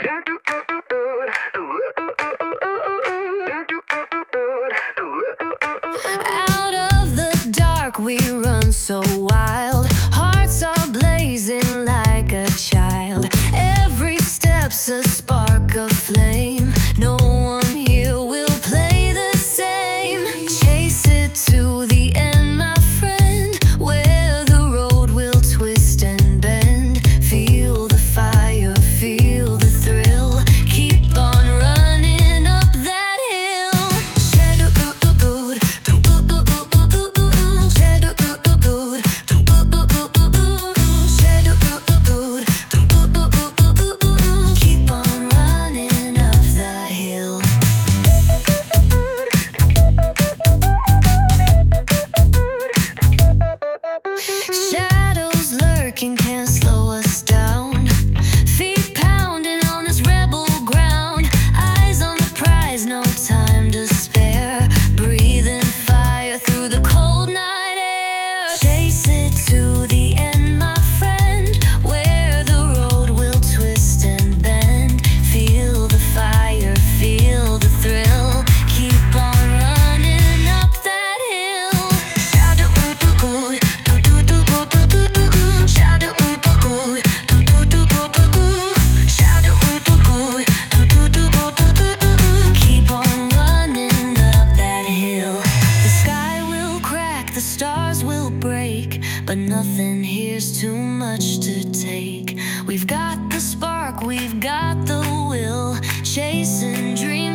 Out of the dark we run so wild, hearts are blazing like a child. Every step's a spark of flame. No one here will play the same. Chase it to the end, my friend, where the road will twist and bend. Feel the fire, feel the thrill. Keep on running up that hill. Keep on running up that hill. Shadows lurking can't slow us down. Feet pounding on this rebel ground. Eyes on the prize, no time to spare. Breathing fire through the cold night air. Chase it to the end, my friend, where the road will twist and bend. Feel the fire, feel the thrill. Keep on running up that hill. Keep on running up that hill. The sky will crack, the stars will break, but nothing here's too much to take. We've got the spark, we've got the will, chasing dreams.